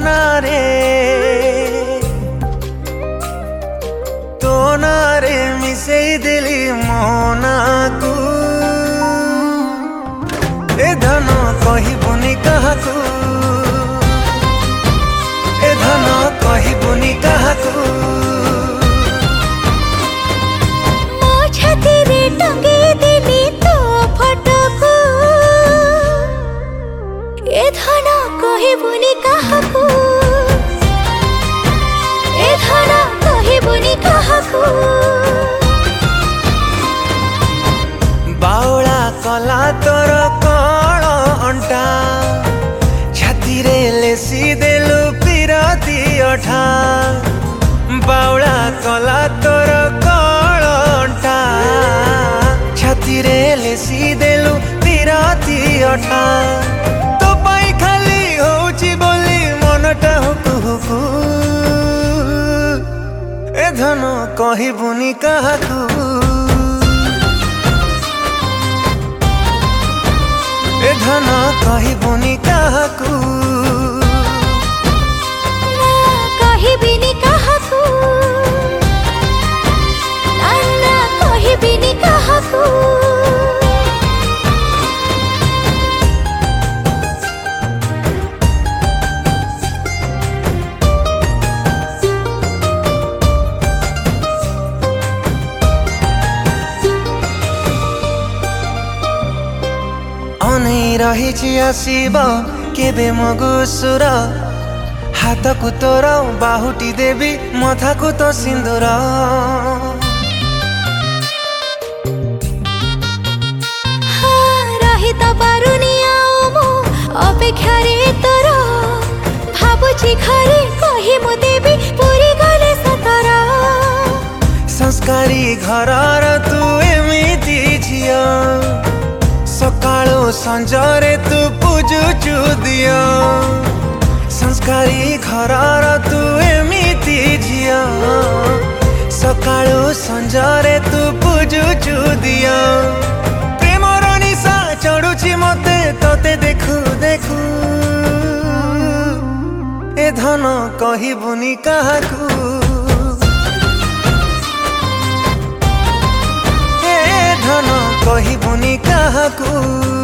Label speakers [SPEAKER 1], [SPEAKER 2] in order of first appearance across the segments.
[SPEAKER 1] तो नारे मिसेई देली मोना को ए धन कहबुनी काहाकू ए धन कहबुनी काहाकू
[SPEAKER 2] मो छाती रे टंगे देली तो फटको ए धन कहबुनी काहाकू ए धन कहबुनी काहाकू
[SPEAKER 1] बाउला कला तोर कण अंटा छाती रे लेसी देलु पिरती अठा बाउला कला तोर कण अंटा छाती रे लेसी देलु पिरती अठा तो पाई खाली होची बोली मनटा हुकु हुकु ए धन कहबुनी काहाकू ए धन कहबुनी काहाकू
[SPEAKER 2] ना कहबिनी काहाकू ना ना कहबिनी काहाकू
[SPEAKER 1] अनै रहिछि आसिब केबे मगुसुर हातकु तोर बाहुटी देवी मथाकु तो सिंदूर
[SPEAKER 2] रही तो पारुनी मु अपेक्षा रे तोर भाबुची घरे कही मु देवी पूरी गले सतर
[SPEAKER 1] संस्कारी घरर तू एमिति झियो सकाळो संजरे तू पूजुचु दियो संस्कारी घरर तू एमिति झियो सकाळो संजरे तू पूजुचु दियो प्रेमर निशा चढ़ुची मते तोते देखु देखु ए धन कहबुनी काहाकू धन कहबुनी काहाकू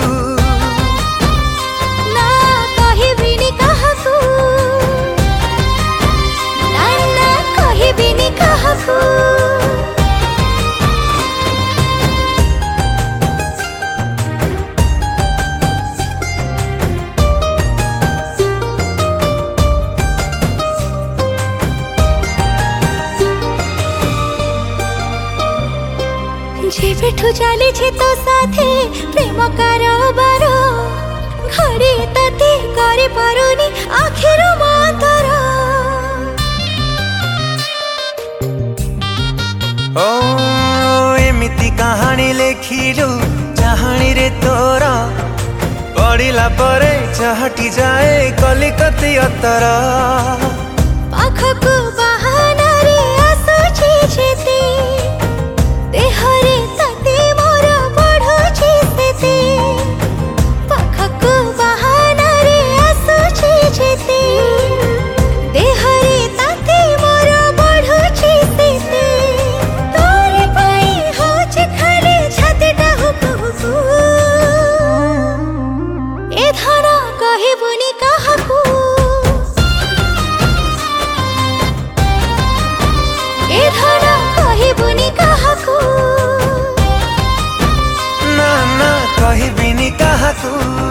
[SPEAKER 2] ना कहबिनी काहाकू ना ना कहबिनी काहाकू जेबेठु चली तो साथे प्रेम कारोबार घड़ी तते करे पारुनी आखिर मातर
[SPEAKER 1] ओ एमिति कहानी लेखिलु चाहाणी रे तोर पढ़िला परे चाहटी जाए कलिकती अतर
[SPEAKER 2] पाखकु बहाना रे आसुछि जेते देहरे तते मोर बढ़ुछि सेते पाखकु बहाना रे आसुछि जेते देहरे तते मोर बढ़ुछि सेते तोरे पाई होछि खाली छातीटा हुकु हुकु ए धन कहबुनी काहाकू ए धन कहबुनी काहाकू
[SPEAKER 1] ना ना कहबिनी काहाकू।